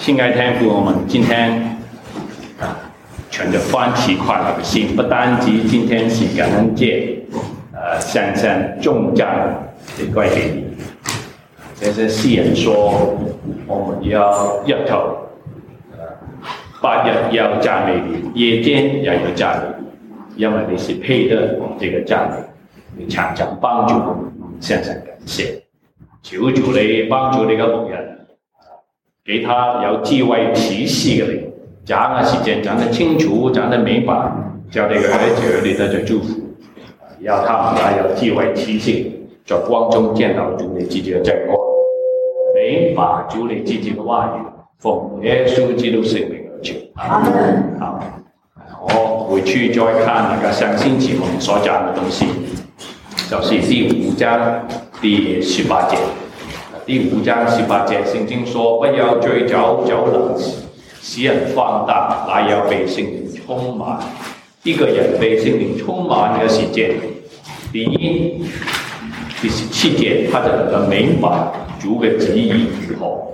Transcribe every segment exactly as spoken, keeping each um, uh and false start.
亲爱的天父，我们今天啊，存着欢喜快乐的心，不单止今天是感恩节，呃，向上重赞地归给你。这些诗人说，我们要日頭，呃，白日要讚美你，夜間也要讚美你，因為你是配得這個讚美，你常常幫助我們，向上感謝。求主你幫助你嘅牧人。給他有智慧啟示嘅靈，講嘅時間講得清楚，講得明白，叫你嘅兒子兒女得着祝福，要他們也有智慧啟示，在光中見到主你自己嘅真光，明白主你自己嘅話語，奉耶穌基督聖名而求。阿門。好，我回去再看那個相信節我們所講嘅東西，就是第五章第十八節。第五章十八節，聖經說：不要醉酒，酒能使人放蕩，乃要被聖靈充滿。一個人被聖靈充滿嘅時間，第一，第十七節，他就能夠明白主嘅旨意如何；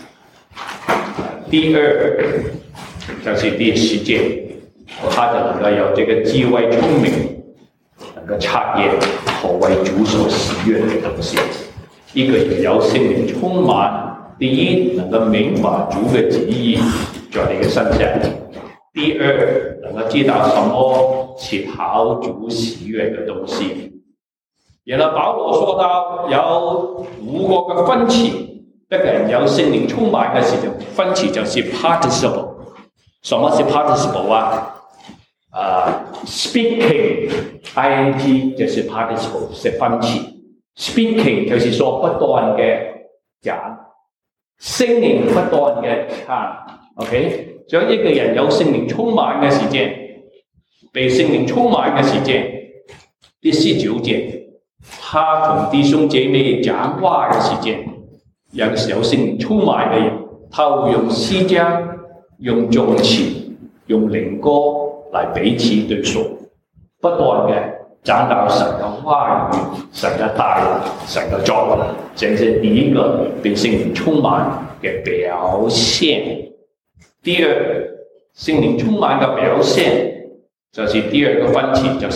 第二，就是第十節，他就能夠有這個智慧聰明，能夠察驗何為主所喜悅嘅東西。一個人有聖靈充滿，第一能夠明白主嘅旨意在你嘅身上；第二能夠知道什麼是討主喜悅嘅東西。然後保羅說到有五個嘅分詞，一個人有聖靈充滿嘅時候，分詞就是 participle。什麼是 participle 啊？啊、uh, ，speaking ing 就是 participle， 是分詞。Speaking 就是說不斷嘅講，聖靈不斷嘅唱 ，OK。所以一個人有聖靈充滿嘅時間，被聖靈充滿嘅時間，第十九節，他同弟兄姐妹講話嘅時間，有時有聖靈充滿嘅人，他會用詩章、用頌詞、用靈歌嚟彼此對說，不斷嘅。講到神的話語、神的帶領、神的作為，這是第一個被聖靈充滿嘅表現。第二，聖靈充滿嘅表現就是第二個分詞，就是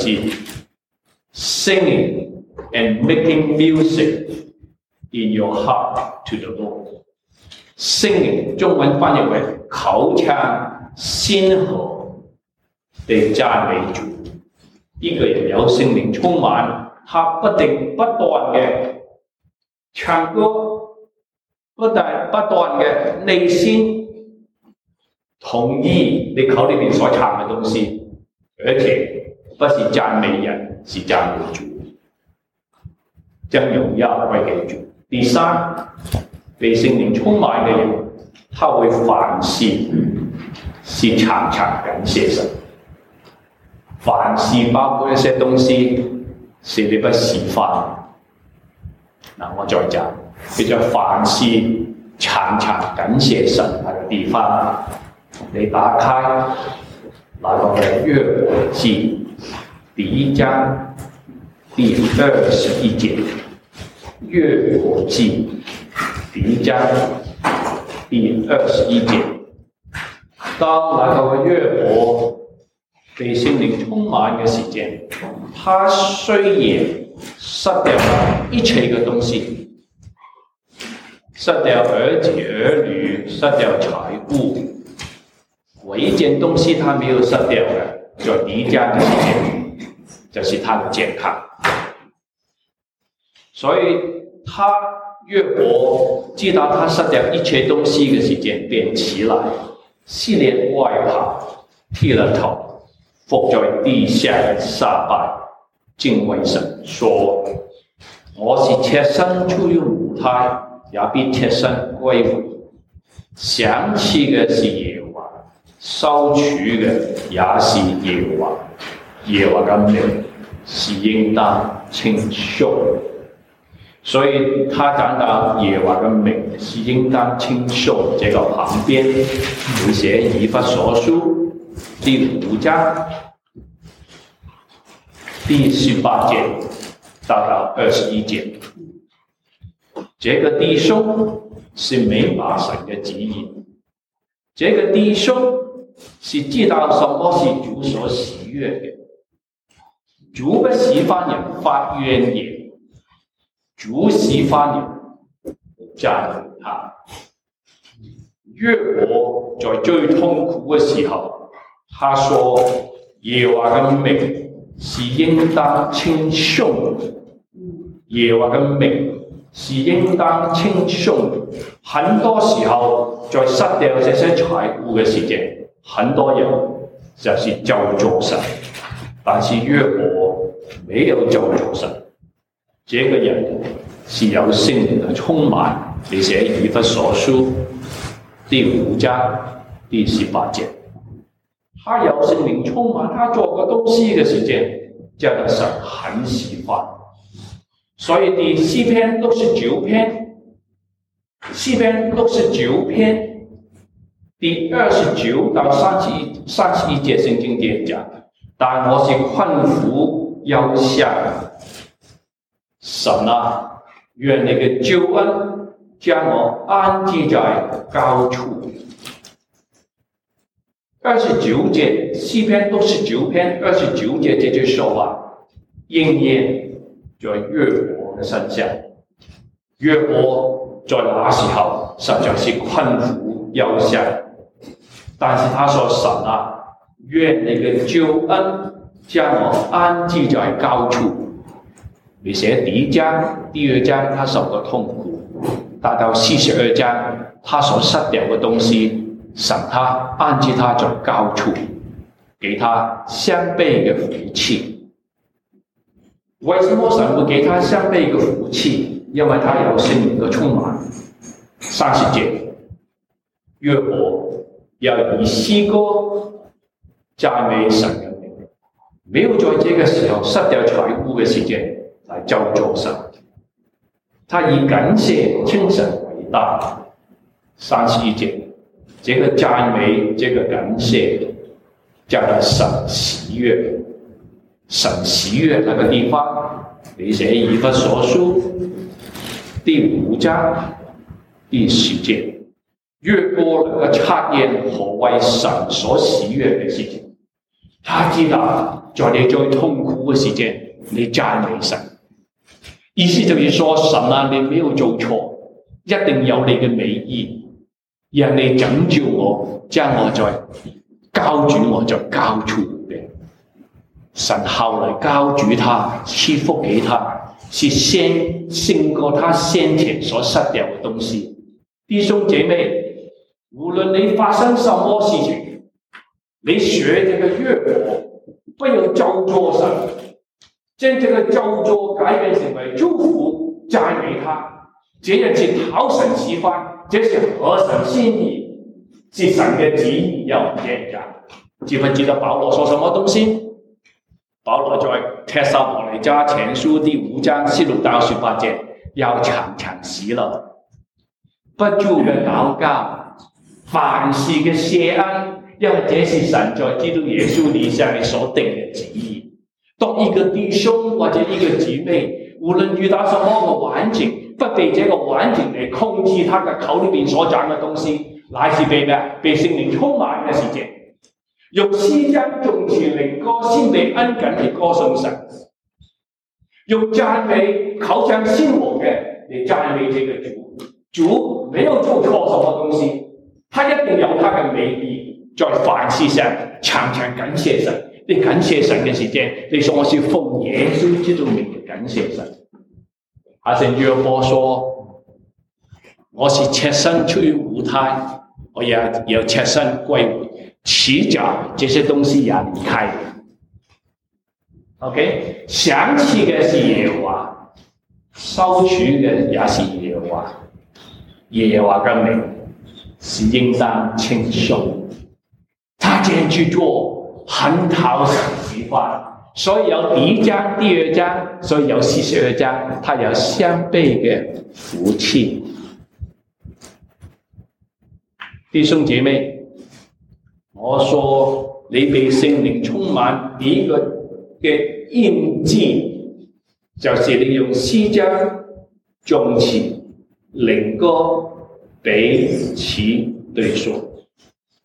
singing and making music in your heart to the Lord。singing 中文翻譯為口唱心和地讚美主。一個人有聖靈充滿，他不定不斷嘅唱歌，不但不斷嘅內心同意你口裏面所唱嘅東西，而且不是讚美人，是讚美主，將榮耀歸給主。第三，被聖靈充滿嘅人，他會凡事是常常感謝神。凡事包括一些東西是你不喜歡。嗱，我再講，叫做凡事常常感謝神那個地方，你打開那個嘅約伯記第一章第二十一節，約伯記第一章第二十一節，當那個約伯被聖靈充滿嘅時間，他雖然失掉一切嘅東西，失掉兒子兒女，失掉財物，唯一件東西他沒有失掉嘅，在第一章嘅時間，就是他的健康。所以他約伯知道他失掉一切東西嘅時間，便起來，四面外跑，剃了頭。伏在地下下拜，敬畏神，說：我是赤身出於母胎，也必赤身歸回。賞賜嘅是耶和華，收取嘅也是耶和華。耶和華嘅名是應當稱頌。所以他講到耶和華嘅名是應當稱頌，這個旁邊會寫以弗所書第五章第十八節到二十一節，這個弟兄是明白神嘅旨意， 这个弟兄是知道什么是主所喜悦的。主不喜欢人发怨言，主喜欢人赞美他。约伯在最痛苦的时候，他说：“耶和华的名是應當稱頌的，耶和華的名是應當稱頌的。”很多時候，在失掉這些財物嘅時間，很多人就是咒詛神，但是約伯沒有咒詛神，這個人是有聖靈的充滿。你寫以弗所書第五章第十八節，他有聖靈充滿，他做個東西嘅時間，這個神很喜歡。所以第詩篇六十九篇，詩篇六十九篇第二十九到三十一三十一節聖經點講，但我是困苦憂傷，神啊，願你嘅救恩將我安置在高處。二十九節，詩篇六十九篇二十九節這句說話應驗在約伯的身上。約伯在那時候實在是困苦憂傷，但是他說：“神啊，願你嘅救恩將我安置在高處。”你寫第一章、第二章他受過痛苦，達到四十二章他所失掉嘅東西，神他安置他在高處，給他雙倍嘅福氣。為什麼神會給他雙倍嘅福氣？因為他有聖靈嘅充滿。三十節，約伯要以詩歌讚美神嘅名，沒有在這個時候失掉財物嘅時間來咒詛神，他以感謝稱神為大。三十一節，這個讚美，這個感謝，叫做神喜悅。神喜悅那個地方，你寫以弗所書第五章第十節，約伯能夠察驗何為神所喜悅的事情。他知道在你最痛苦的時間，你讚美神，意思就是說，神啊，你沒有做錯，一定有你嘅美意。讓你拯救我，將我在高舉我在高處嘅。神後來高舉他，賜福給他，是先勝過他先前所失掉嘅東西。弟兄姐妹，無論你發生什麼事情，你學這個約伯，不要咒詛神，將這個咒詛改變成為祝福，讚美他，這樣是討神喜歡，這是合神心意，是神嘅旨意要這樣。記不記得保羅說什麼東西？保羅在帖撒羅尼迦前書第五章十六到十八節，要常常喜樂，不住嘅禱告，凡事嘅謝恩，因為這是神在基督耶穌裏向你所定嘅旨意。當一個弟兄或者一個姊妹，無論遇到什麼嘅環境，不被這個環境嚟控制他嘅口裏邊所講嘅東西，乃是被咩？被聖靈充滿嘅事情。用詩章頌詞靈歌先被恩緊嚟歌頌神，用讚美口唱心和嘅嚟讚美這個主。主沒有做錯什麼東西，他一定有他嘅美意，在凡事上常常感謝神。你感謝神嘅時間，你說我是奉耶穌基督名嘅感謝神。阿聖約伯說：我是赤身出於母胎，我也要赤身歸回。遲早這些東西也離開。OK， 想起嘅是耶和華，收取嘅也是耶和華。耶和華嘅名是應當稱頌。他這樣去做，很討神喜歡。所以有第一章、第二章，所以有四十二章，他有雙倍嘅福氣。弟兄姐妹，我說你被聖靈充滿，你一個嘅印記，就是你用詩章、頌詞、靈歌彼此對說。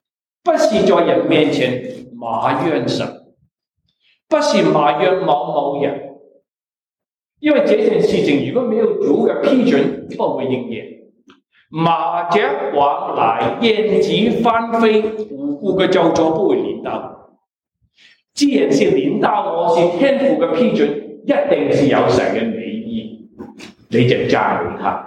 不是在人面前埋怨神，不是埋怨某某人，因為這件事情如果沒有主嘅批准，不會應驗。馬隻往來，燕子翻飛，無故嘅咒詛不會臨到。既然是臨到我，是天父嘅批准，一定是有神嘅美意，你就讚美他。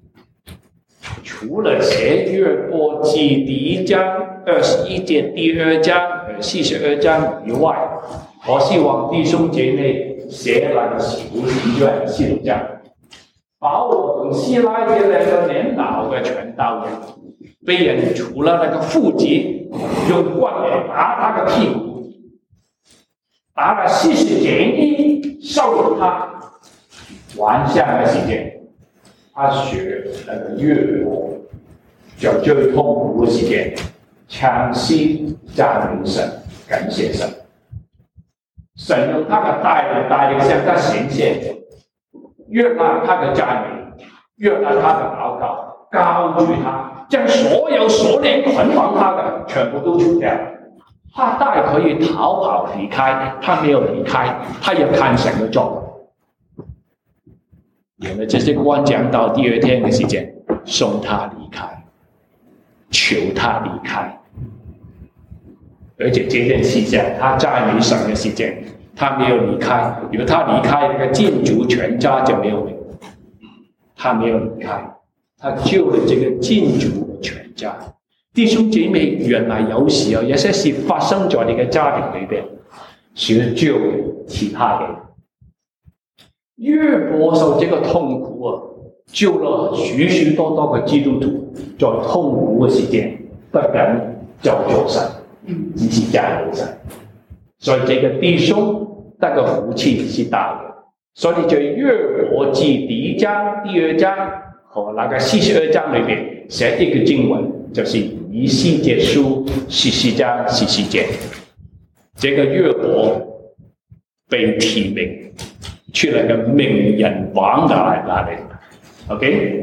除了寫約伯記第一章二十一節、第二章和四十二章以外，我希望弟兄姐妹寫那個使徒行傳四六章，保羅同西拉這兩個年老嘅傳道人，被人除了那個腹肌，用棍嚟打他個屁股，打了四十減一，收了他。晚上嘅時間，他學那個約伯，就最痛苦嘅時間，唱詩讚美神，感謝神。神用他的帶領帶領向他顯現，悅納他的讚美，悅納他的禱告，高舉他，將所有鎖鏈捆綁他的全部都除掉。他大可以逃跑離開，他沒有離開，他要看神的作為。原來這些官講到第二天嘅時間，送他離開，求他離開。而且這件事情，他讚美神嘅事情，他沒有離開。如果他離開，那個建築全家就沒有了。他沒有離開，他救了這個建築全家。弟兄姐妹，原來有時候有些事發生在你嘅家庭裏邊，是救其他嘅。約伯受這個痛苦啊，救了許許多多嘅基督徒，在痛苦嘅時間不僅救咗神，只是讚美神。所以這個弟兄得個福氣是大的。所以在約伯記第一章、第二章和那個四十二章裏面寫一個經文，就是以西結書十四章十四節。這個約伯被提名出來個名人王的那裡 ，OK？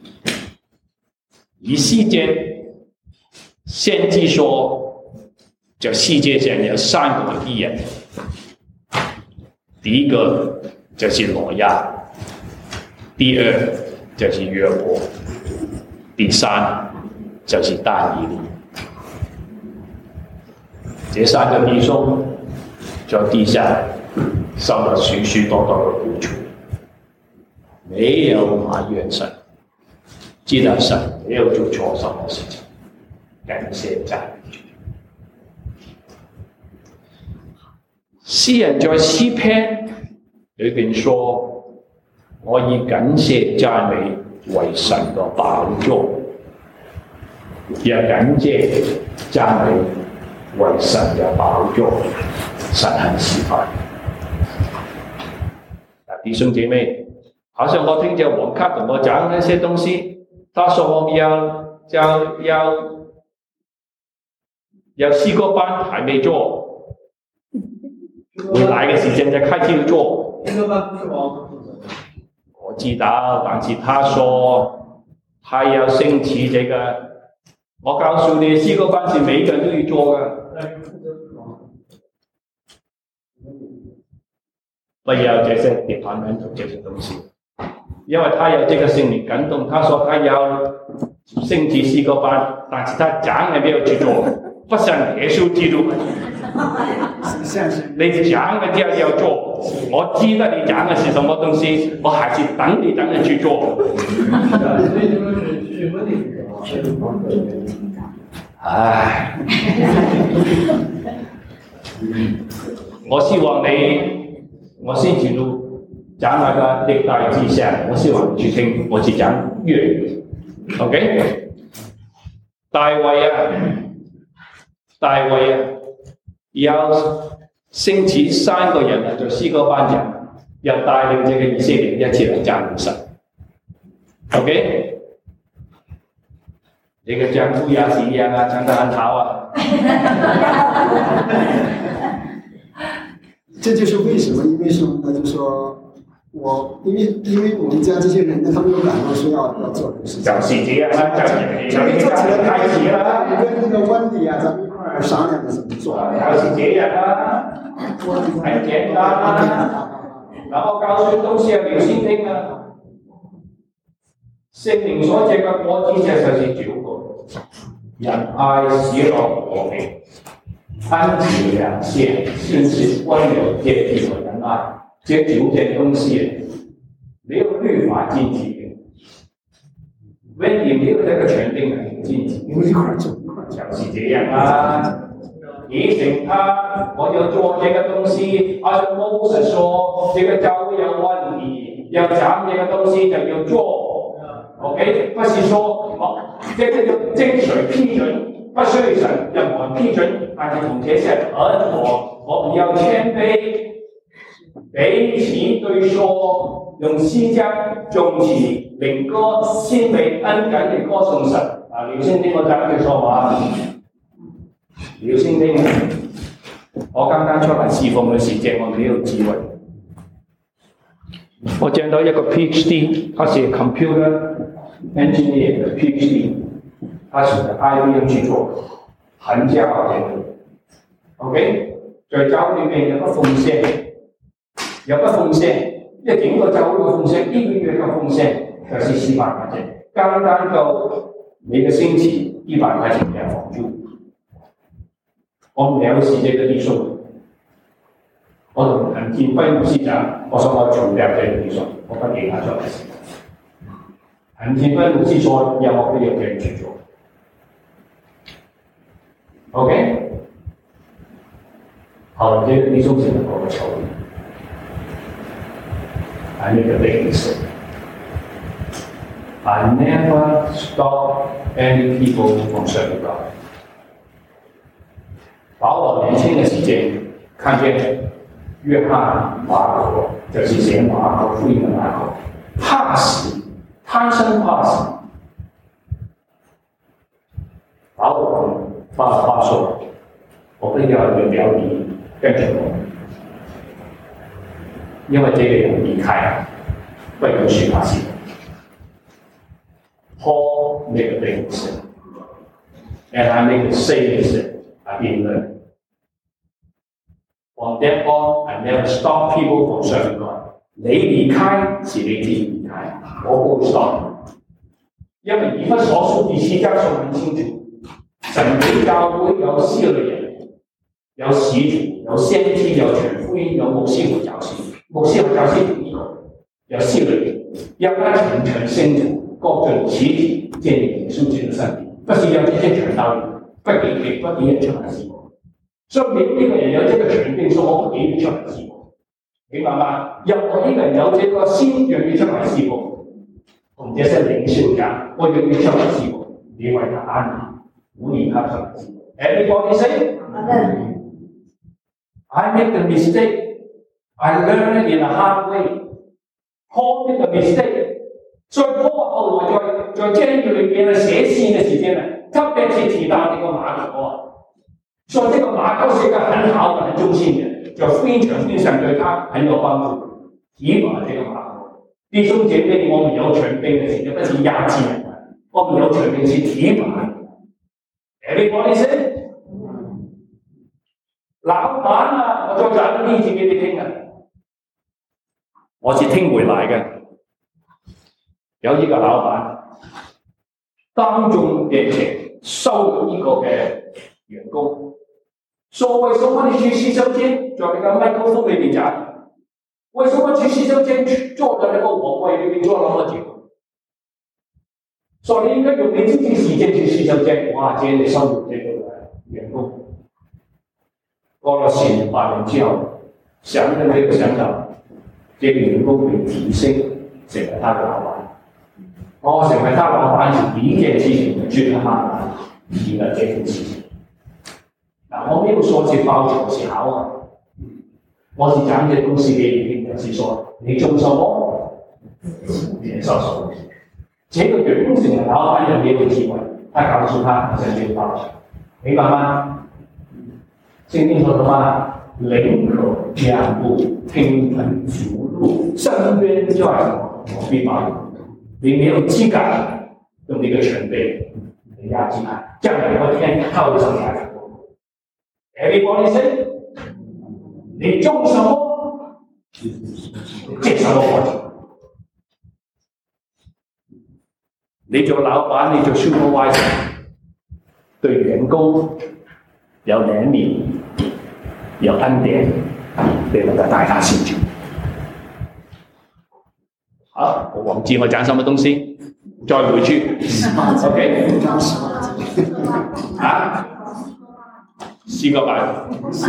以西結先知說，就世界上有三個義人，第一個就是挪亞，第二就是約伯，第三就是但以理。這三個弟兄在地上受了許許多多的苦楚，沒有埋怨神，知道神沒有做錯什麼事情，感謝讚美主。詩人在詩篇裏邊說：我以感謝讚美為神的寶座，也感謝讚美為神的寶座，神很喜歡。弟兄姐妹，好像我聽見王卡同我講那些東西，他說我們要要要要詩歌班還沒做。未來嘅時間就開始做。我知道，但是他說他要升級這個。我告訴你，詩歌班是每一個人都要做嘅。不要這些地盤人做這些東西，因為他有這個聖靈感動，他說他要升級詩歌班，但是他講也沒有去做，不像耶穌基督。你講嘅就要做，我知道你講嘅是什麼東西，我還是等你等你去做。唉，我希望你，我先至到講那個歷代志上，我希望你去聽，我只講粵語 ，OK？ 大衛啊，大衛啊！要升起三個人嚟做詩歌班長，又帶領這個以色列一起嚟讚美神。OK， 你嘅丈夫也是一樣啊，唱得很好啊。 這就是為什麼，因為什麼呢？就說我，因為因為我們家這些人呢，他們有感動說要要做這個事情。 就是這樣啦，就就你做起來開始啦。 你跟那個问题啊，咱们一块儿商量着怎么做。 就是这样啊，很简单啊。然後教書都是要聊先聽啊。聖靈所結嘅果子就是九個：仁愛、喜樂、和平、安慈、良善、信實、溫柔、節制和仁愛。這九件東西沒有律法禁止嘅。when 你沒有這個權定係禁止， 你們一塊兒做，一塊兒就是這樣啊。提醒他，我要做這個東西，而且牧師說這個教會有問題，要講這個東西就要做。OK， 不是說我這個要精髓批准，不需要神任何人批准，但是同這些人和我們要謙卑，彼此對說，用詩章、頌詞、靈歌、鮮美恩感嘅歌頌神。啊，廖先聽我講句說話。廖先聽，我剛剛出來侍奉嘅時間，我沒有智慧。我見到一個 PhD， 他是 computer engineer 的 PhD， 他是在 I B M 去做，很驕傲這個。OK， 在教會裏面有個奉獻，有個奉獻，一整個教會嘅奉獻，一個月嘅奉獻就是四百塊錢，剛剛夠每個星期一百塊錢嘅房租。我唔了解這個藝術，我同陳建輝牧師講，我想我重掉這個藝術，我不給他做。陳建輝牧師說要我不要這樣去做。OK， 好，這個藝術是我的仇人。I make a big mistake. I never stop any people from serving God. 把我年輕的時間看見約翰馬可，就是寫馬可福音的馬可，怕死，貪生怕死，把我把話說，我不要有表弟跟着我，因為這個人離開，不允許他死。Paul made a big mistake, and I made the same mistake. I've been learning. From that on, I never stop people from serving God. 你離開是你自己離開，我不會 stop。因為以弗所書第四章說很清楚，神俾教會有四類人，有使徒、有先知、有傳福音、有牧師和教師。牧師和教師同一個，有四類人，要他成全聖徒，各盡其職，建立耶穌基督的身體，不是要這些傳道人，不給給不給人出來事工。所以沒有一個人有這個權柄說我不給你出來事工，明白嗎？任何一個人有這個心讓你出來事工，同這些領袖講，我讓你出來事工，你為他安慰，鼓勵他出來事工。Everybody say Amen. I make the mistake. I learned it in a hard way. Paul made the mistake. 所以 Paul 後來在在監獄裏邊寫信嘅時間呢，特別是提到這個馬可啊。所以這個馬可是一個很好的、很忠心的，就福音傳遞上對他很有幫助。提拔這個馬可，弟兄姐妹，我們有權柄的時候，不是壓制人，我們有權柄是提拔人。Everybody say， 老闆啊，我再講個例子給你聽啊，我是聽回來嘅，有一個老闆當眾面前收一個嘅員工。說為什麼你去洗手間在那個麥克風裏面講？為什麼去洗手間坐在那個火櫃裏面坐那麼久？所以你應該用你自己時間去洗手間。哇！今天你收入這個員工，過了十年八年之後，想都沒有想到，這個員工會提升成為他的老闆。我成為他老闆是第一件事情，覺得他提了這件事情。嗱，我沒有說是報酬是好啊，我是講嘅公司給你聽，是說你做什麼，你收什麼。這個員工成為老闆有沒有機會？他告訴他想去報酬，明白嗎？聖經說什麼？寧可兩步聽憑主路，深淵在我必報應。你沒有資格用這個權柄嚟壓制他。 将来我天靠着什么来活 ？Everybody say， 你种什么，结什么果子。你做老闆，你做 supervisor， 對員工有憐憫，有恩典，你能夠帶他成長。好，我忘記我講什麼東西，再回去。OK。啊？四個版。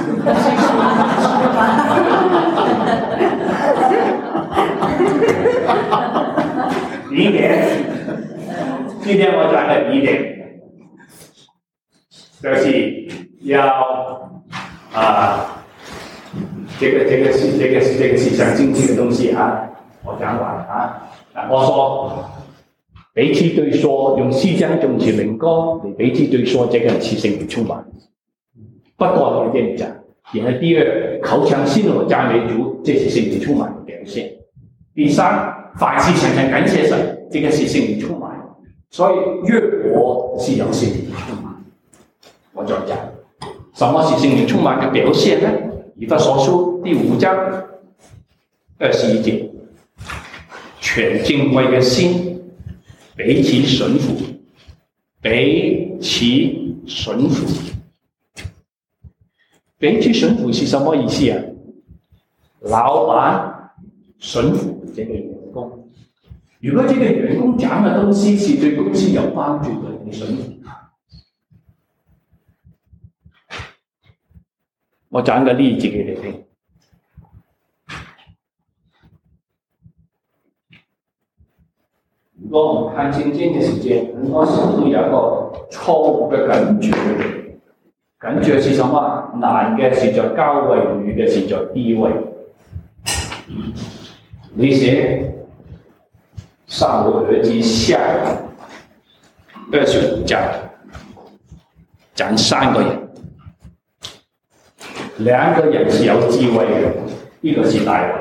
疑點。今天我讲的疑点，就是要啊，这个这个是这个是这个思想经济的东西啊，我讲完啊。我说彼此对说，用思想种植靈歌嚟彼此對說，這個人是聖靈充滿。不過有點講，然後第二，口腔信和讚美主，這是聖靈充滿的表現。第三，凡事常常感謝神，這個是聖靈充滿。所以約我是有聖靈充滿。我再講，什麼是聖靈充滿嘅表現呢？以弗所書第五章二十一節，全敬畏嘅心，彼此順服，彼此順服，彼此順服是什麼意思啊？老闆順服這個員工。如果這個員工講嘅東西是對公司有幫助嘅，你順服他。我講個例子給你聽。如果我們看聖經嘅時間，很多時候都有一個錯誤嘅感覺。感覺是什麼？男嘅是在高位，女嘅是在低位。你寫撒母耳記下二十五章，講三個人，兩個人是有智慧嘅，一個是大衛，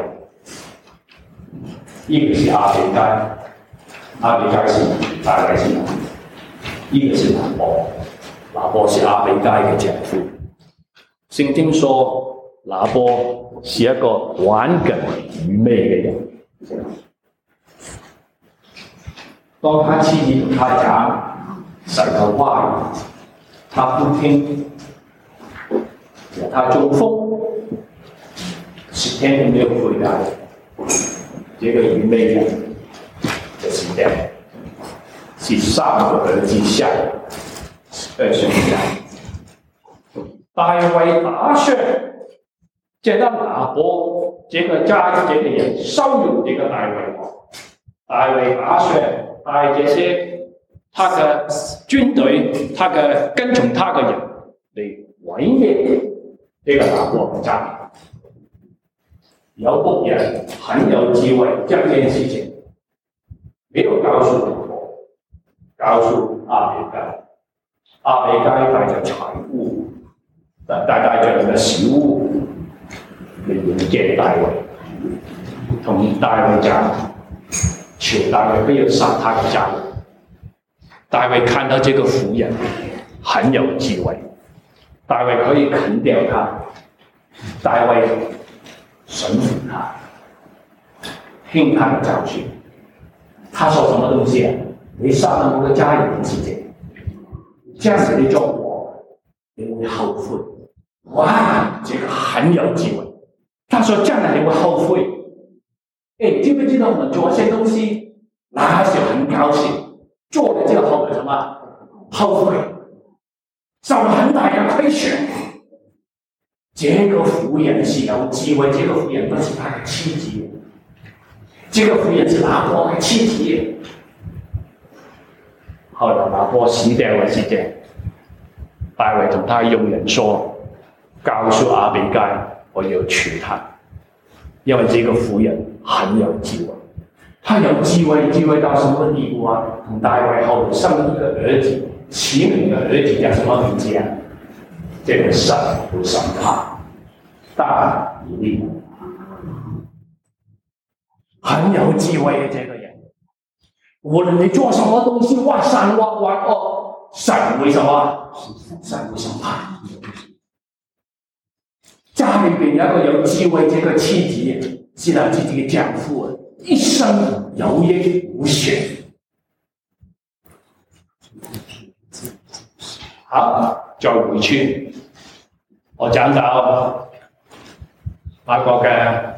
一個是亞比該。亞比該是大概是哪？一個是拿波，拿波是亞比該嘅姐夫。聖經說拿波是一個頑梗愚昧嘅人。當他妻子同他講神嘅話語，他不聽，他中風，十天都沒有回來，這個愚昧人就死掉。是撒母耳記下二十五章。大衛打傷這個拿波，這個家這個人羞辱這個大衛王。大衛打傷帶這些他的軍隊，他的跟從他的人嚟毀滅這個拿波嘅家。有僕人很有智慧，將這件事情沒有告訴拿波，告訴亞比該。亞比該帶着財物，帶帶着嘅食物嚟迎接大衛，同大衛講，求大衛不要殺他的家人。大衛看到這個婦人很有智慧，大衛可以啃掉他，大衛順服他，聽他的教訓。他說什麼東西啊？你殺了我的家人是這樣，這樣子你做我，你會後悔。哇，這個很有智慧。他說將來你會後悔。誒，知不知道我們做一些東西，那時候很高興，做了之後後悔什麼？後悔，受很大的虧損。這個婦人是有智慧，這個婦人不是他的妻子，這個婦人是拿波的妻子。後來拿波死掉嘅時間，大衛同他用人說，告訴亞比該，我要娶她，因為這個婦人很有智慧。他有智慧，智慧到什麼地步啊？同大衛後來生一個兒子，起名嘅兒子叫什麼名字啊？這個神會審他，但以利很有智慧嘅這個人。無論你做什麼東西，挖善挖挖惡， 神會什麼？神會審判。家裏邊有一個有智慧這個妻子，知道自己嘅丈夫一生有益無損。好，再回去，我講到法國嘅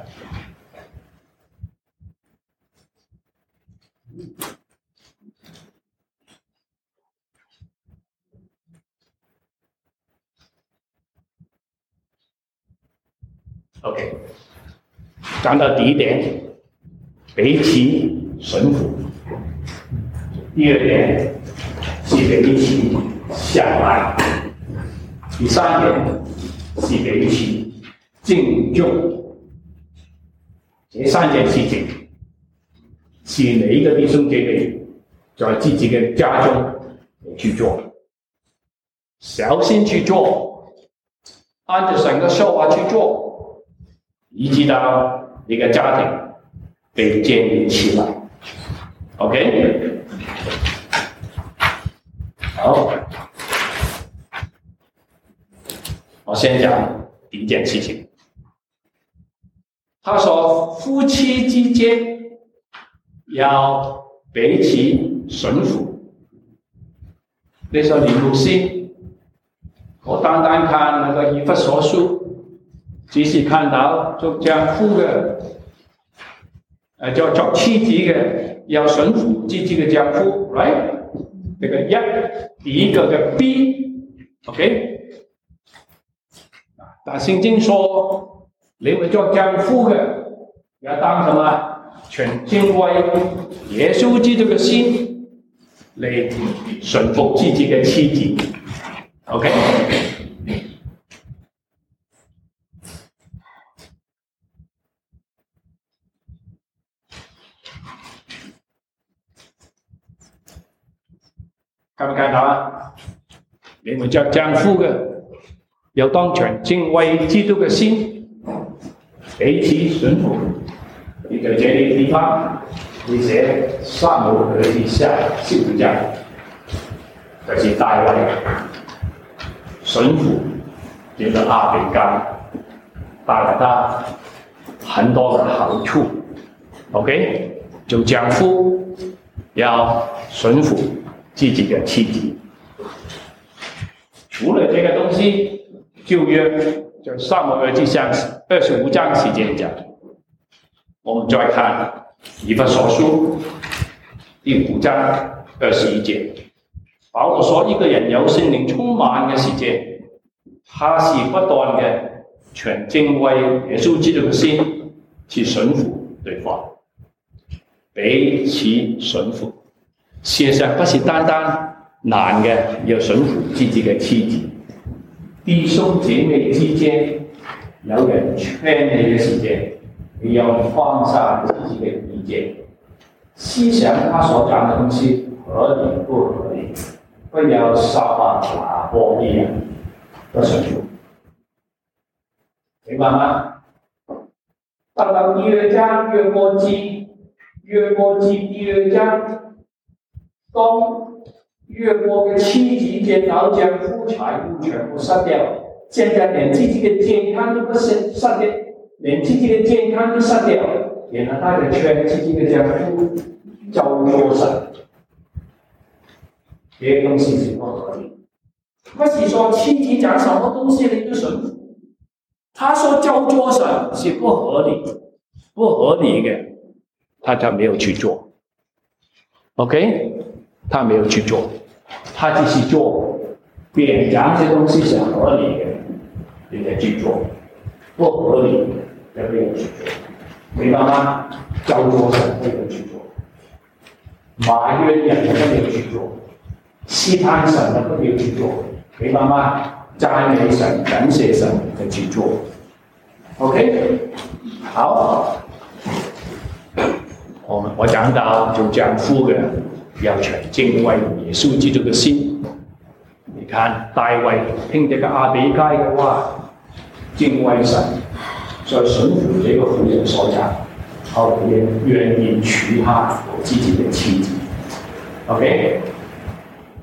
OK， 講到第一點，彼此順服；第二點是彼此相愛；第三點是彼此敬重。這三件事情是每一個弟兄姐妹在自己嘅家中去做，小心去做，按照神嘅說話去做。以直到你嘅家庭被建立起來 ，OK？ 好，我先講第一件事情。他說夫妻之間要彼此順服。你說李牧師，我單單看那個以弗所書。只是看到做丈夫嘅，誒做做妻子嘅要順服自己嘅丈夫 ，right？ 這個一，第一個嘅 B，OK？ 但聖經說，你會做丈夫嘅要當什麼？全敬畏耶穌基督嘅心嚟順服自己嘅妻子 ，OK？看唔看到啊？你們做丈夫嘅，要當全敬畏基督嘅心，彼此順服。你在這裡地方，你寫撒母耳記下十五章，就是大衛順服這個亞比該，帶來他很多嘅好處。OK， 做丈夫要順服自己的妻子。除了這個東西，舊約就撒母耳記上二十五章時間講。我們再看以弗所書第五章二十一節，保羅說一個人有聖靈充滿嘅時間，他是不斷嘅全敬畏耶穌基督嘅心去順服對方，彼此順服。事實上不是單單男嘅要順服自己嘅妻子，弟兄姐妹之間有人勸你嘅時間，你要放下自己嘅意見，思想他所講嘅東西合理不合理，不要撒網打破一樣不順服，明白嗎？到了第二章約伯記，約伯記第二章。當約伯嘅妻子見到丈夫財物全部失掉，現在連自己嘅健康都不失失掉，連自己嘅健康都失掉，然後他就勸自己嘅丈夫咒詛神，這些東西是不合理。不是說妻子講什麼東西你都順服，他說咒詛神是不合理，不合理嘅，他就沒有去做。OK？他沒有去做，他只是做別人講這東西是合理的，你才去做；不合理的，就沒有去做。明白嗎？咒詛神沒有去做，埋怨人都沒有去做，試探神都沒有去做。明白嗎？讚美神、感謝神就去做。OK， 好，我我講到做丈夫嘅。要全敬畏耶穌基督嘅心。你看大衛聽這個亞比該嘅話，敬畏神，再順服這個婦人所講，後來也願意娶她做自己嘅妻子。OK，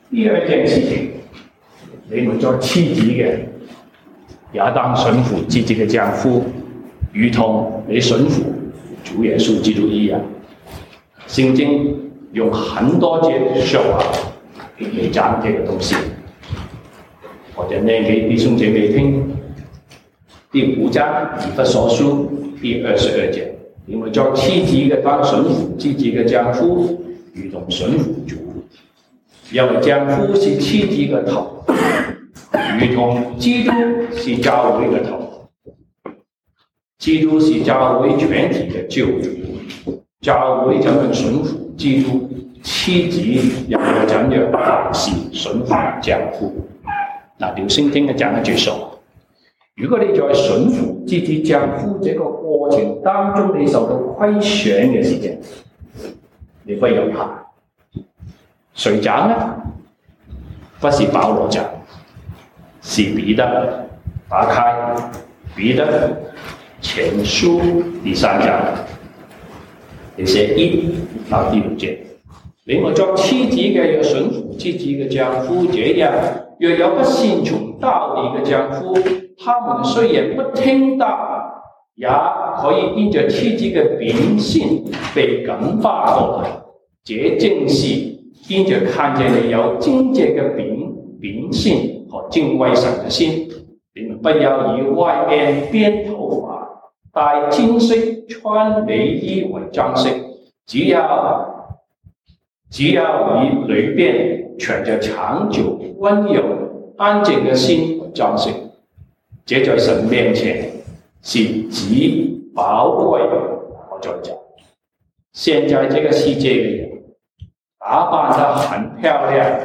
第二件事情，你們作妻子嘅也當順服自己嘅丈夫，如同你順服主耶穌基督一樣。聖經用很多節說話嚟講這個東西，我就念給弟兄姐妹聽。第五章以弗所書第二十二節，你們作妻子嘅當順服自己嘅丈夫，如同順服主。因為丈夫是妻子嘅頭，如同基督是教會嘅頭。基督是教會全體嘅救主，教會怎樣順服基督，妻子又要怎樣凡事順服丈夫。嗱，廖聖經嘅講一句說話，如果你在順服自己丈夫這個過程當中，你受到虧損嘅時間，你不要怕。誰講呢？不是保羅講，是彼得。打開彼得前書第三章，你寫一到第六節。你們作妻子嘅要順服自己嘅丈夫，這樣若有不順從道理嘅丈夫，他們雖然不聽道，也可以因着妻子嘅秉性被感化過來。這正是因着看見你有貞潔嘅秉秉性和敬畏神嘅心，你們不要以外面編頭髮、戴金飾、穿美衣為裝飾，只要只要以裏邊存着長久、溫柔、安靜嘅心為裝飾，這在神面前是極寶貴的。我再講，現在這個世界嘅人打扮得很漂亮，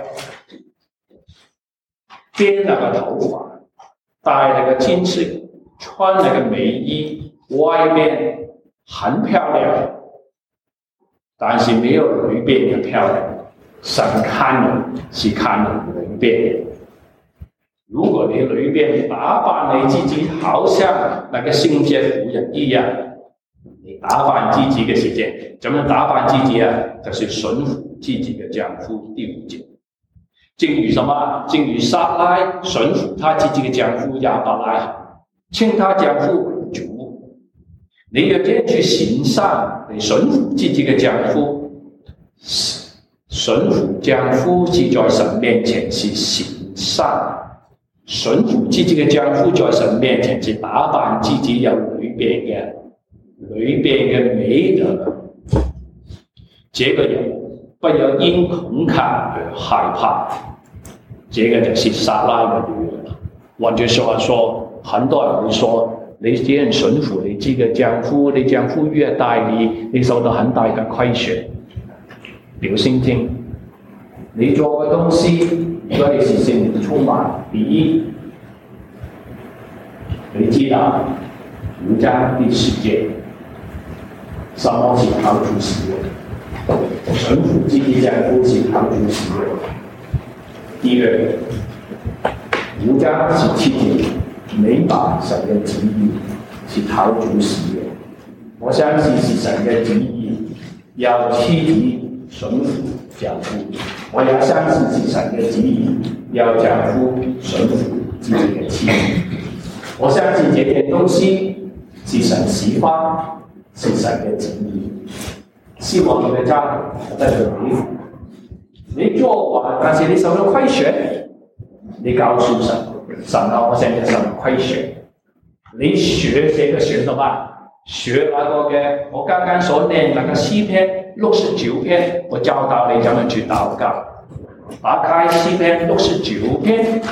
編那個頭髮，戴那個金飾，穿那個美衣，外面很漂亮，但是沒有裏邊的漂亮。神看人是看人裏邊。如果你裏邊打扮你自己，好像那個聖潔婦人一樣，你打扮自己嘅時間，怎麼打扮自己啊？就是順服自己嘅丈夫。第五節，正如什麼？正如撒拉順服他自己嘅丈夫亞伯拉罕，稱他丈夫為主。你若這樣去行善，你順服自己嘅丈夫，順服丈夫是在神面前是行善。順服自己嘅丈夫在神面前是打扮自己有裏邊嘅裏邊嘅美德。這個人不要因恐嚇而害怕，這個就是撒拉嘅女人。換句說話說，很多人會說，你這樣順服你自己嘅丈夫，你丈夫虐待你，你受到很大嘅虧損。表聖經，你做嘅東西，如果你是聖靈充滿，第一，你知道五章第十節，什麼是靠主使用？順服自己丈夫是靠主使用。第二，五章十七節，明白神嘅旨意是靠主使用。我相信是神嘅旨意，要妻子順服丈夫。我也相信是神嘅旨意，要丈夫順服自己嘅妻子。我相信這件東西是神喜歡，是神嘅旨意。希望你嘅家庭得到美福。你做完，但是你受到虧損，你告訴神，神啊，我現在受虧損。你學這個學什麼？學那個嘅，我剛剛所念那個詩篇六十九篇，我教導你怎麼去禱告。打開詩篇六十九篇，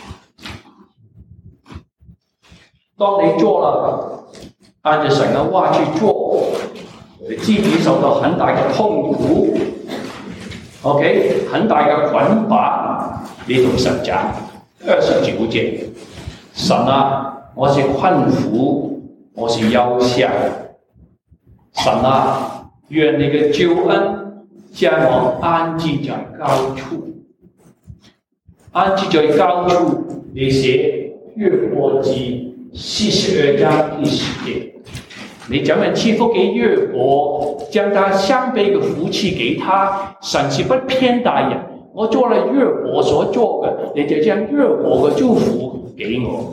當你做了，按照神嘅話去做，你自己受到很大嘅痛苦 ，OK， 很大嘅捆綁，你同神講二十九節，神啊，我是困苦，我是憂傷，神啊，願你嘅救恩將我安置在高處，安置在高處。你寫約伯記四十二章第十節，你怎樣賜福給約伯，將他雙倍嘅福氣給他？神是不偏待人， 我做了越我所做的，你就將越我嘅祝福給我。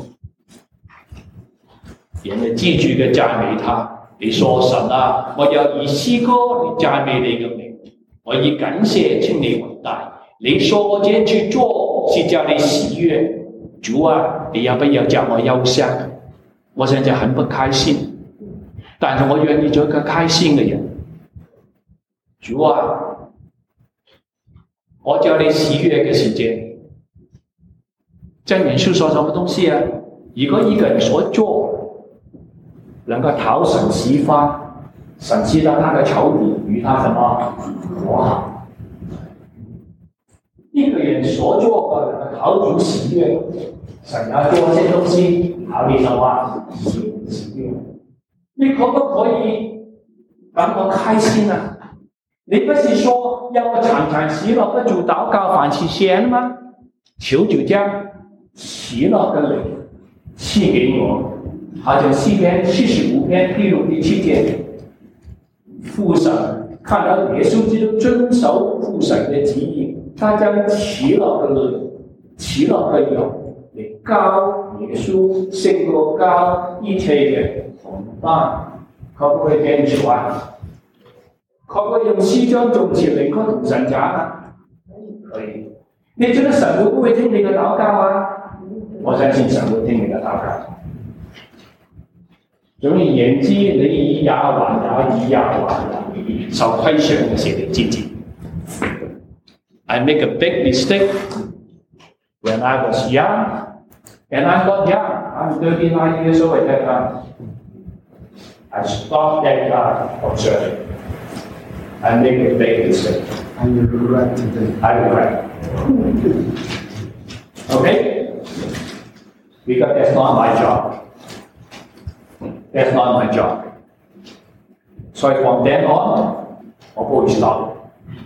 人就記住嘅讚美他，你說神啊，我要以詩歌嚟讚美你嘅名，我以感謝稱你為大。你說我這樣去做是叫你喜悅，主啊，你要不要叫我憂傷？我現在很不開心，但是我願意做一個開心嘅人。主啊，我叫你喜悅嘅時間，真元書說什麼東西啊？如果一個人所做能夠討神喜歡，神知道他的仇敵與他什麼和好。一個人所做的能夠討主喜悅，神要做些東西討你什麼喜悅？你可不可以讓我開心啊？你不是說要我常常喜樂不住禱告凡事謝恩嗎？求主將喜樂的靈賜給我，好像詩篇七十五篇第六第七節，父神看到耶穌基督遵守父神的旨意，他將喜樂的靈、喜樂的油嚟高耶穌勝過高一切嘅同伴，可不可以這樣做啊？可不可以用詩章頌詞靈歌同神講啊？可以。你覺得神會不會聽你嘅禱告啊？我相信神會聽你嘅禱告。總而言之，你以也還也，以也還也，受虧損嘅是你自己。I make a big mistake when I was young, and I got young. I'm thirty-nine years old at that time. I stopped that guy from serving. I make a big mistake. And you regret today. I regret. Okay? Because that's not my job. That's not my job. So from then on, I won't stop.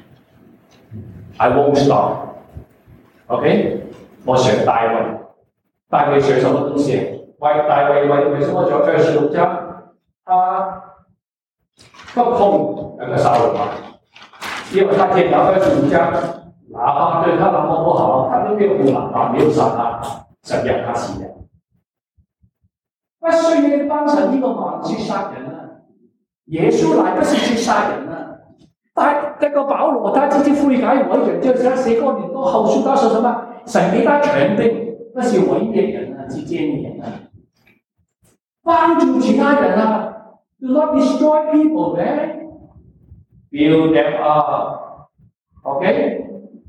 I won't stop. Okay? 我選大衛，大衛選什麼東西？為大衛為為什麼做二十六章？他不碰那個掃羅王，因為他見到二十五章，拿巴對他那麼不好，他都沒有拿巴，沒有殺他，神讓他死了。那雖然幫神呢個忙去殺人啊，耶穌來不是去殺人啊。但這個保羅他自己悔改為人，就是他寫過很多後書，他說什麼？神給他權柄，不是毀滅人啊，是建立人啊，幫助其他人啊 ，do not destroy people, man. Build them up, OK？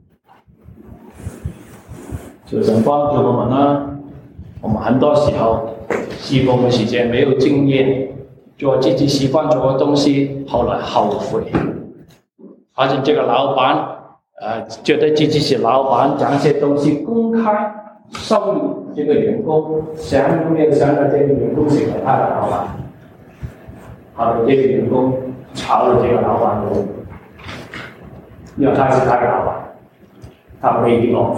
求神幫助我們啊！我們很多時候侍奉嘅時間沒有經驗，做自己喜歡做的東西，後來後悔。好像這個老闆，呃，覺得自己是老闆，講些東西公開羞辱這個員工，想都沒有想到這個員工成為他的老闆，後來這個員工炒了這個老闆的，因為他是他的老闆，他不可以我。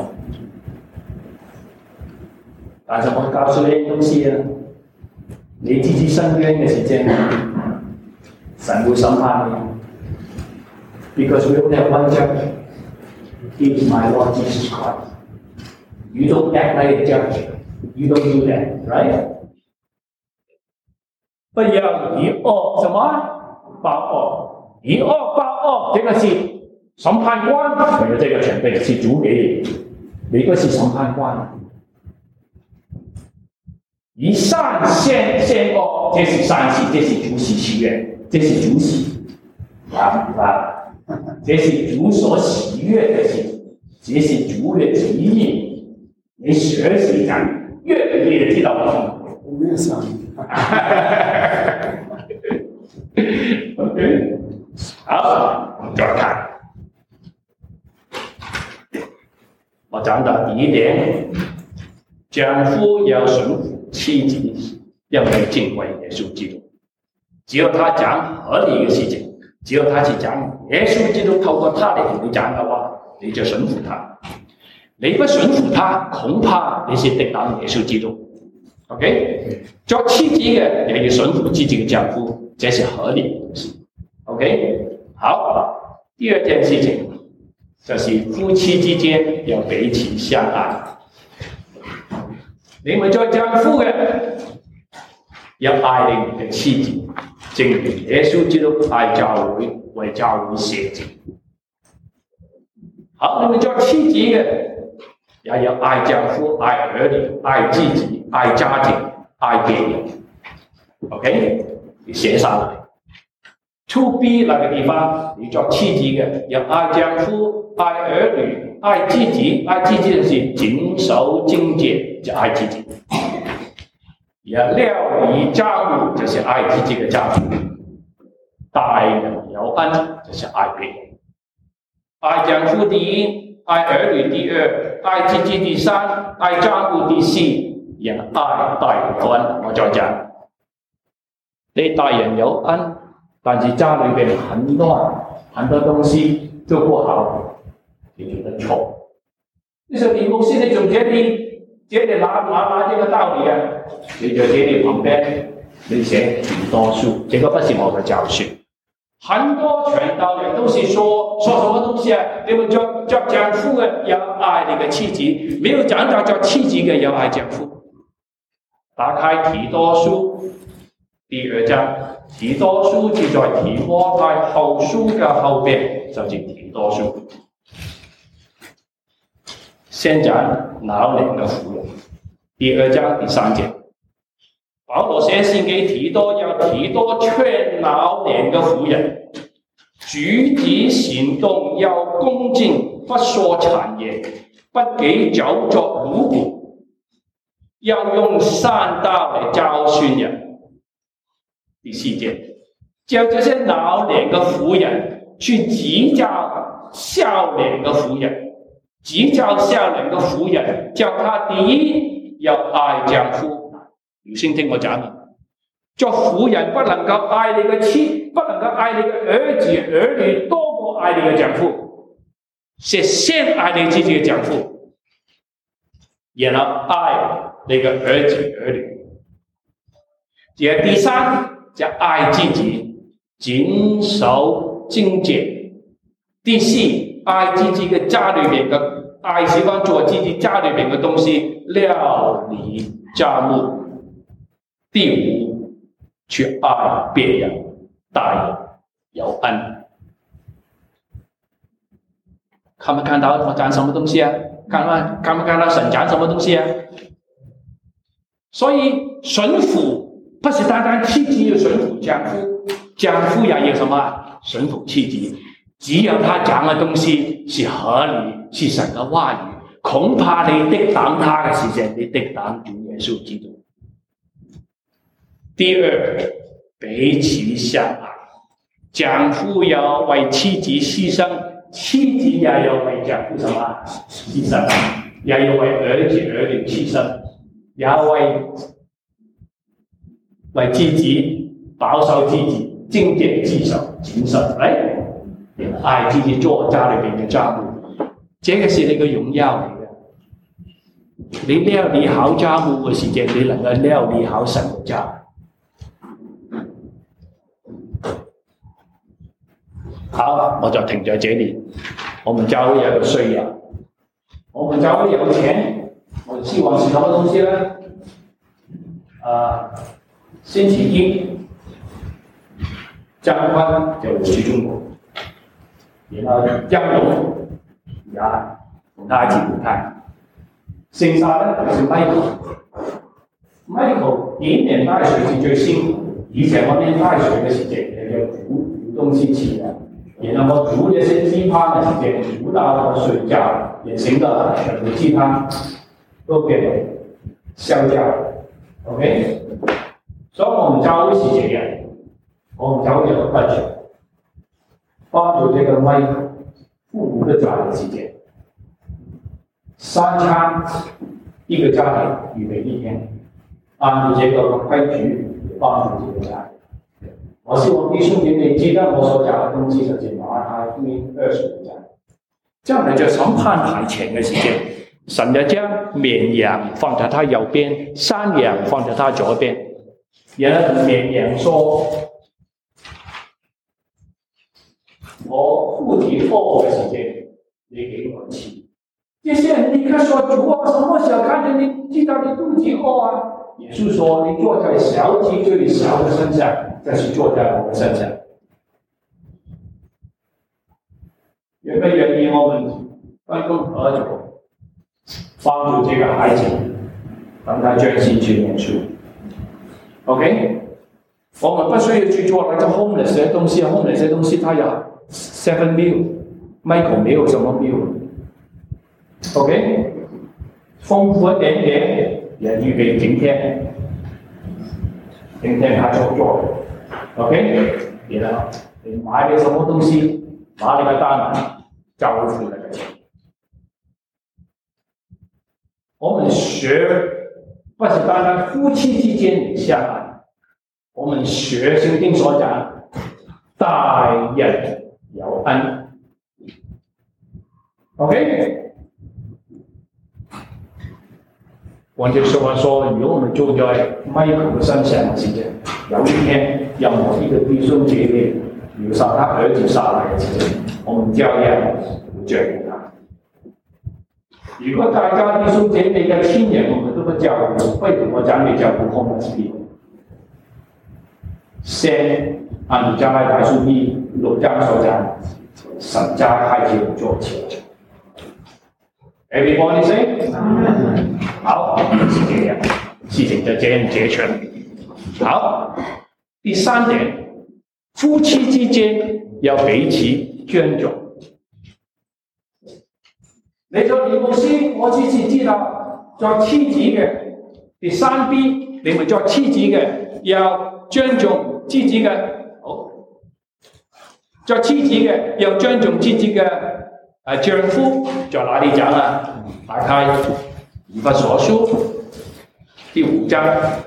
但是我告訴你東西啊，你自己申冤嘅時間，神會審判你。Because we only have one judge. He is my Lord Jesus Christ. You don't act like a judge. You don't do that, right? 不要以惡什麼報惡，以惡報惡，這個是審判官沒有這個權柄，是主給你，你個是審判官。以善先先惡，這是善事，這是主喜喜悅，這是主喜，啊明白？這是主所喜悅的事，這是主的旨意。你學習講，越來越知道我沒有想。 OK， 好，我們再看。我講到第一點，丈夫要順服妻子，因為敬畏耶穌基督。只有他講合理嘅事情。只有他去講耶穌基督透過他嚟同你講嘅話，你就順服他。你不順服他，恐怕你是敵擋耶穌基督。OK， 做妻子嘅也要順服自己嘅丈夫，這是合理嘅東西。OK， 好，第二件事情， 就是夫妻之間要彼此相愛。你們做丈夫嘅要愛你們嘅妻子，正如耶穌基督愛教會，為教會捨己。好，你們做妻子嘅也要愛丈夫、愛兒女、愛自己、愛家庭、愛別人。OK， 你寫上來。to B 那個地方，你做妻子嘅要愛丈夫、愛兒女、愛自己，愛自己就是謹守貞潔，就愛自己。也料理家務就是愛自己嘅家庭，待人有恩就是愛別人。愛丈夫第一，愛兒女第二，愛自己第三，愛家務第四，人愛待人有恩。我再講，你待人有恩。但是家裏面很亂，很多東西都不好，你覺得錯。你說李牧師，你總覺得覺得哪哪哪這個道理啊？你就覺得旁邊你寫提多書，這個不是我的教訓。很多傳道人都是說說什麼東西啊？你們做做丈夫嘅要愛你嘅妻子，沒有講到做妻子嘅要愛丈夫。打開提多書第二章。提多書就在提摩太後書嘅後邊，就是提多書。先講老年嘅婦人，第二章第三節，保羅寫信給提多，要提多勸老年嘅婦人，舉止行動要恭敬，不說讒言，不給酒作奴僕，要用善道嚟教訓人。第四節，叫這些老年嘅婦人去指教少年嘅婦人，指教少年嘅婦人，叫他第一要愛丈夫。你先聽我講啊，做婦人不能夠愛你嘅妻，不能夠愛你嘅兒子兒女多過愛你嘅丈夫，是先愛你自己嘅丈夫，然後愛你嘅兒子兒女。而第三。就愛自己，謹守貞潔。第四，愛自己嘅家裏面嘅，愛喜歡做自己家裏面嘅東西，料理家務。第五，去愛別人，待人有恩。看沒看到我講什麼東西啊？看沒看沒看到神講什麼東西啊？所以順服。不是單單妻子要順服丈夫，丈夫也要什麼順服妻子。只有他講嘅東西是合理，是神嘅話語，恐怕你抵擋他嘅時間，你抵擋主耶穌基督。第二，彼此相愛，丈夫要為妻子犧牲，妻子也要為丈夫什麼犧牲，也要為兒子兒女犧牲，也要為為自己保守自己，貞潔自守，謹守，哎，愛自己做家裏面嘅家務，這個是你嘅榮耀嚟嘅。你料理好家務嘅時間，你能夠料理好神嘅家。好，我就停在這裡。我們教會有個需要，我們教會有錢，我們希望是什麼東西呢？啊。星期一，張寬就去中國，然後張龍也同他一起離開。剩下呢就是 Michael。Michael 點點帶水是最辛苦，以前我哋帶水嘅時間要煮煮東西起來，然後我煮這些雞湯嘅時間煮到我睡覺，也醒得全部雞湯都給消掉。OK。所以我們教會是這樣，我們教會有個 budget，幫助這個 Michael 父母的轉的時間，三餐一個家庭預備一天，按照這個規矩幫助這個家庭。我希望弟兄姐妹記得我所講的東西，就是馬太福音二十五章。這樣你就審判排前嘅時間，神就將綿羊放在他右邊，山羊放在他左邊。然後綿羊說：我父親餓嘅時間， 你给我吃。这些人立刻说：“主啊，什么时候看见你知道你肚子饿啊？”耶稣说：“你坐在小鸡最小的身上，这是坐在我的身上。”愿不愿意我们分工合作，帮助这个孩子，让他专心去念书 ？OK， 我们不需要去做那个 homeless 的东西 ，homeless 的东西它有 seven meal，Michael 没有什么 meal。OK， 丰富一点点，也预备今天，今天他就做 ，OK， 然后你买了什么东西，把那个单交付那个钱。我们学不是单单夫妻之间相爱，我们学圣经所讲，待人有恩。OK。换句话说，如果我们做在 Michael 的身上的时间，有一天任何一个弟兄姐妹留下他儿子下来的时间，我们照样会照顾他。如果大家弟兄姐妹嘅亲人我们都不照顾，不如我讲你照顾空嘅事。先按住將來大書一六章所講，神家開始做起。Everybody say， 好，是這樣，事情就這樣解決。好，第三點，夫妻之間要彼此尊重。你做李牧師，我只是知道做妻子嘅，第三 B， 你們做妻子嘅要尊重自己嘅，好，做妻子嘅要尊重自己嘅誒丈夫，在哪裡講啊？打開以弗所書第五章，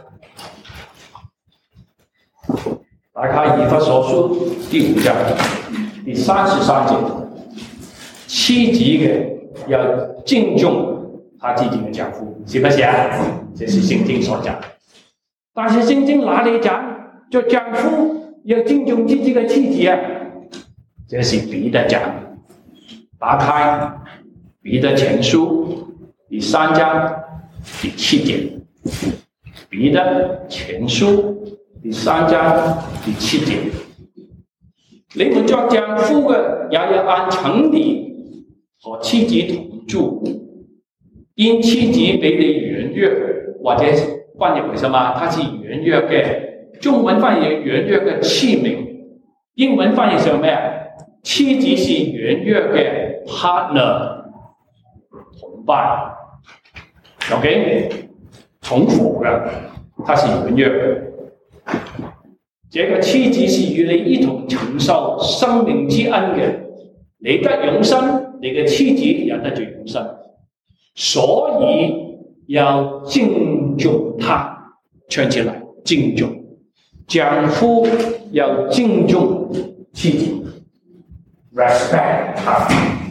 打開以弗所書第五章第三十三節，妻子嘅要敬重他自己的丈夫，是不是啊？這是聖經所講。但是聖經哪裡講，做丈夫要敬重自己的妻子啊？這是彼得講。打開彼得前書第三章第七節，彼得前書第三章第七節，你們作丈夫嘅也要按情理和妻子同住，因妻子比你軟弱，或者翻譯為什麼？它是軟弱嘅，中文翻譯軟弱嘅器皿，英文翻譯成咩啊？妻子是軟弱嘅 partner 同伴 ，OK， 同伙嘅，它是軟弱嘅。這個妻子是與你一同承受生命之恩嘅，你得永生，你嘅妻子也得着永生，所以要敬重他，唱起來敬重，丈夫要敬重妻子。respect 他，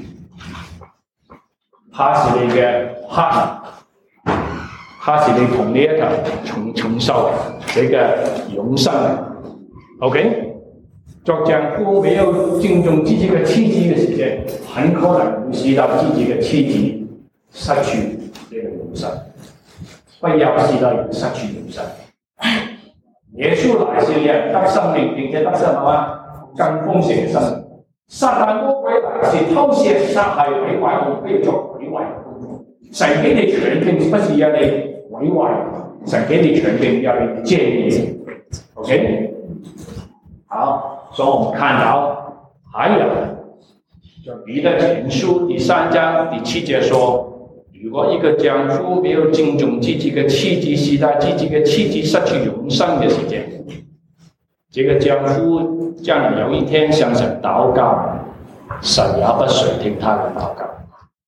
他是你嘅 partner， 他是你同你一齊承承受這個永生嘅。OK， 做丈夫沒有敬重自己嘅妻子嘅時間，很可能會使到自己嘅妻子失去呢個永生，不要使到人失去永生。耶穌來是讓得生命，並且得什麼？更豐盛嘅生命。撒旦魔鬼來是偷竊、殺害、毀壞，我們不要做毀壞的工作。神給你權柄，不是要你毀壞，神給你權柄要你建立。OK， 好，所以我們看到還有就彼得前書第三章第七節說，如果一個丈夫沒有敬重自己嘅妻子，使到自己嘅妻子失去永生嘅時間，這個丈夫將有一天向神禱告，神也不垂聽他的禱告。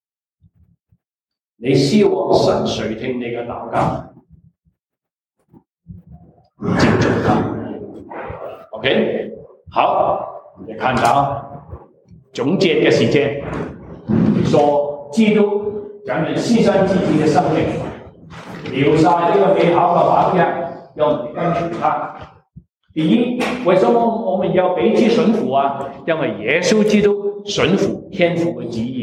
你希望神垂聽你嘅禱告，你敬重他。OK， 好，你看到總結嘅時間，說基督講你犧牲自己嘅生命，留下呢個美好嘅榜樣，讓我們跟隨他。第一，為什麼我們要彼此順服啊？因為耶穌基督順服天父嘅旨意，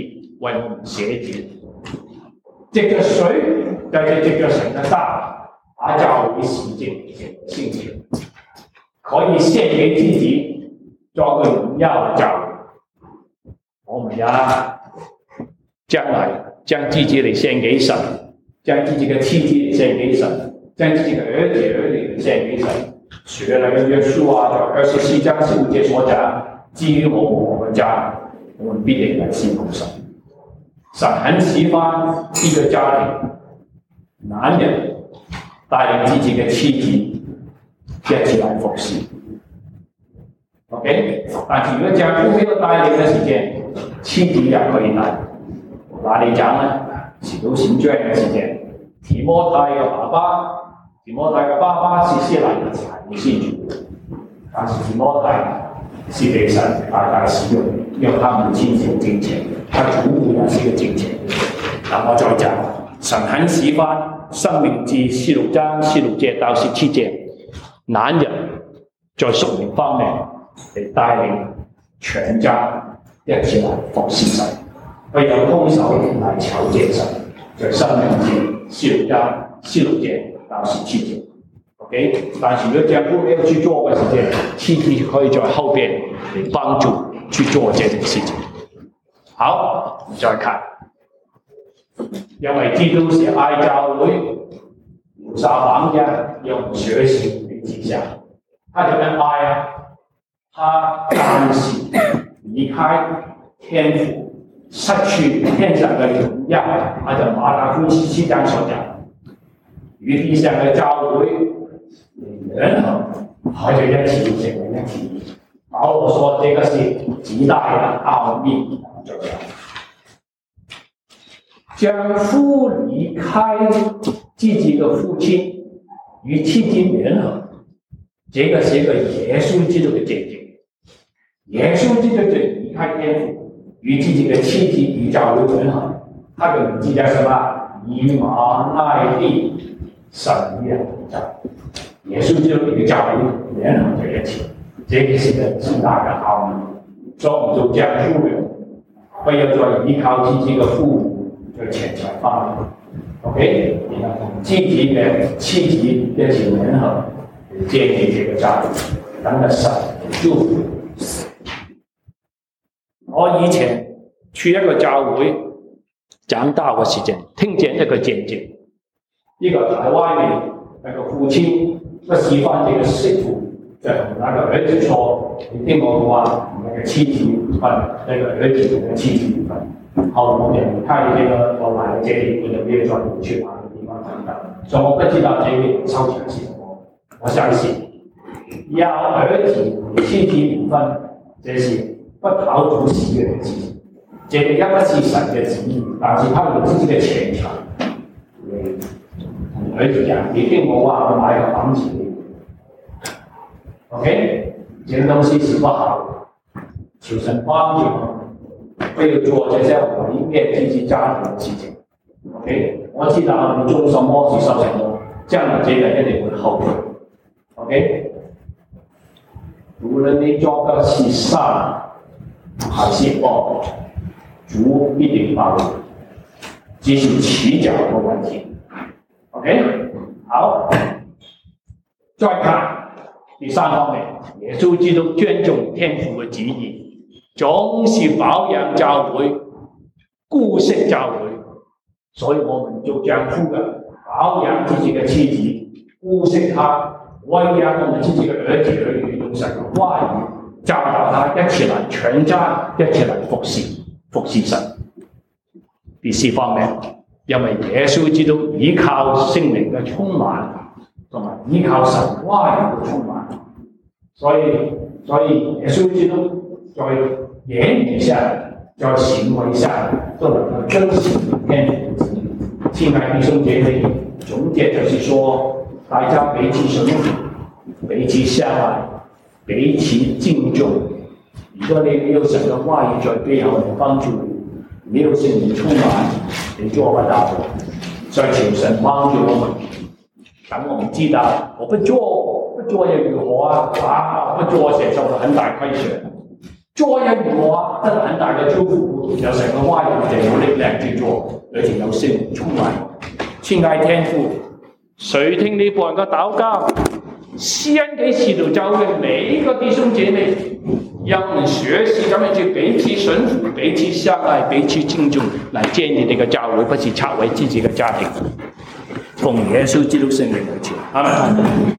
为我们写节。藉着水，就係藉着神嘅大，把教會洗淨聖潔，可以獻給自己，做個榮耀教會。我們也將來將自己嚟獻給神，將自己嘅妻子嚟獻給神，將自己嘅兒子兒女嚟獻給神。學那個約書啊，就二十四章十五節所講，至於我我們家，我們必定來侍奉神。神很喜歡一個家庭，男人帶領自己嘅妻子一起來服侍。OK， 但是如果丈夫沒有帶領嘅時間，妻子也可以帶。哪裡講呢？使徒行傳嘅時間，提摩太嘅爸爸，提摩太嘅爸爸是希臘嘅財務信主，但是提摩太是被神大大使用，因為他母親是金錢，他祖母也是個金錢。那我再講，神很喜歡申命記十六章十六節到十七節，男人在屬靈方面嚟帶領全家一起來服侍神，為有空手來求見神，在申命記十六章十六節到十七節。OK， 但是如果丈夫沒有去做嘅時間，妻子可以在後邊嚟幫助去做這件事情。好，你再看，因為基督是愛教會，留下榜樣，讓我們學習與記下。他怎麼愛啊？他甘心離開天父，失去天上的榮耀，按照馬太福音十七章所講，與地上的教會聯合，合在一起成為一體。保羅說這個是極大的奧秘，將父離開自己的父親與妻子聯合，這個是一個耶穌基督的見證。耶穌基督就離開天父，與自己的妻子與教會聯合，他的名字叫什麼？以馬內利，神與人同在。耶穌基督與教會聯合在一起，這個是個極大的奧秘。所以我們就將夫人不要再依靠自己的父母在錢財方面 ，OK， 然後同自己的妻子一起聯合，建立這個家庭，等個神祝福。我以前去一個教會講道嘅時間，聽見一個見證，一個台灣嘅那個父親不喜歡這個媳婦，就同那個兒子說：你聽我話，你嘅妻子分，那個兒子同妻子分。後來我哋離開這個我來這裡，我就沒有再去哪個地方講道，所以我不知道這個操作是什麼。我相信要兒子與妻子分，這是不討主喜悅的事情，這個也不是神的旨意，但是他有自己的錢財。同兒子講，你聽我話，我買個房子。OK， 這個東西是不好的，求神幫助我們，不要做這些毀滅自己家庭的事情。OK， 我知道你種什麼是收什麼，將來這個一定會後悔。OK， 無論你做的是善還是惡，主必定報應，只是起腳的問題。OK， 好，再看第三方面，耶穌基督尊重天父的旨意，總是保養教會，顧惜教會，所以我們做丈夫的保養自己的妻子，顧惜他，餵養我們自己的兒子兒女，用神的話語教導他，一起來全家一起來服侍服侍神。第四方面，因為耶穌基督依靠聖靈的充滿，同埋依靠神話語的充滿，所以所以耶穌基督在言語上、在行為上都能夠遵行天父的旨意。親愛弟兄姐妹，總結就是說，大家彼此順服，彼此相愛，彼此敬重。如果你沒有神的話語在背後嚟幫助你，沒有聖靈充滿，你做不到。所以求神幫助我們，等我們知道，我不做不做又如何啊？啊，不做承受很大虧損。 做人嘅話，真係很大嘅祝福，有成個家人哋有力量去做，而且有聖充滿。親愛天父，垂聽你僕人嘅禱告，施恩給使徒教會每一個弟兄姐妹，讓我們學習咁樣去彼此順服、彼此相愛、彼此敬重，來建立這個教會，不是拆毀自己嘅家庭。奉耶穌基督聖名而求，阿們。